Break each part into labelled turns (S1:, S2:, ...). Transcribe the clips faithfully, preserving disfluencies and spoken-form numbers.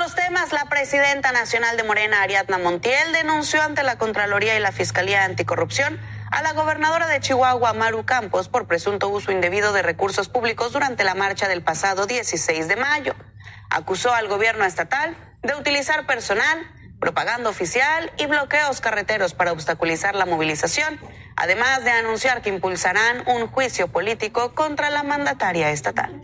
S1: otros temas, la presidenta nacional de Morena, Ariadna Montiel, denunció ante la Contraloría y la Fiscalía Anticorrupción a la gobernadora de Chihuahua, Maru Campos, por presunto uso indebido de recursos públicos durante la marcha del pasado dieciséis de mayo. Acusó al gobierno estatal de utilizar personal, propaganda oficial y bloqueos carreteros para obstaculizar la movilización, además de anunciar que impulsarán un juicio político contra la mandataria estatal.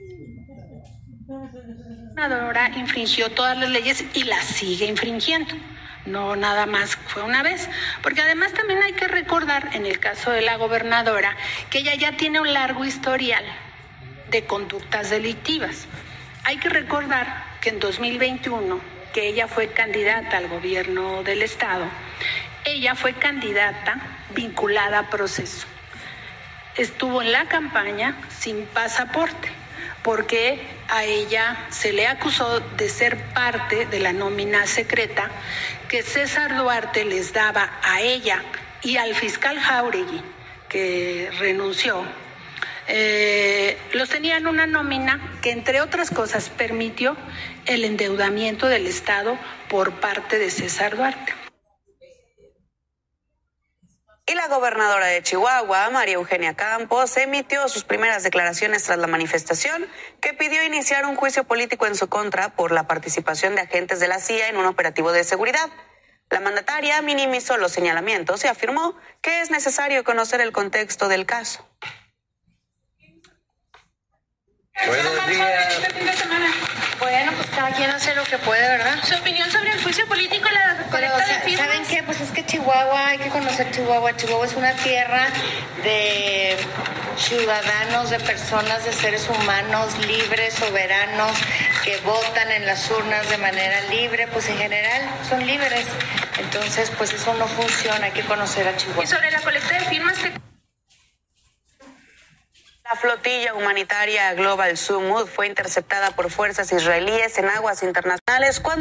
S2: La gobernadora infringió todas las leyes y las sigue infringiendo. No nada más fue una vez, porque además también hay que recordar, en el caso de la gobernadora, que ella ya tiene un largo historial de conductas delictivas. Hay que recordar que en dos mil veintiuno, que ella fue candidata al gobierno del estado, ella fue candidata vinculada a proceso. Estuvo en la campaña sin pasaporte, porque a ella se le acusó de ser parte de la nómina secreta que César Duarte les daba a ella y al fiscal Jáuregui, que renunció. Eh, los tenían una nómina que, entre otras cosas, permitió el endeudamiento del Estado por parte de César Duarte.
S1: Y la gobernadora de Chihuahua, María Eugenia Campos, emitió sus primeras declaraciones tras la manifestación que pidió iniciar un juicio político en su contra por la participación de agentes de la C I A en un operativo de seguridad. La mandataria minimizó los señalamientos y afirmó que es necesario conocer el contexto del caso.
S3: Buenos días.
S4: Este fin de semana.
S5: Bueno, pues cada quien hace lo que puede, ¿verdad?
S4: Su opinión sobre el juicio político, la recolecta
S5: Pero,
S4: de firmas.
S5: ¿saben qué? Pues es que Chihuahua, hay que conocer Chihuahua. Chihuahua es una tierra de ciudadanos, de personas, de seres humanos libres, soberanos, que votan en las urnas de manera libre, pues en general son libres. Entonces, pues eso no funciona, hay que conocer a Chihuahua.
S4: Y sobre la colecta de firmas que...
S1: La flotilla humanitaria Global Sumud fue interceptada por fuerzas israelíes en aguas internacionales cuando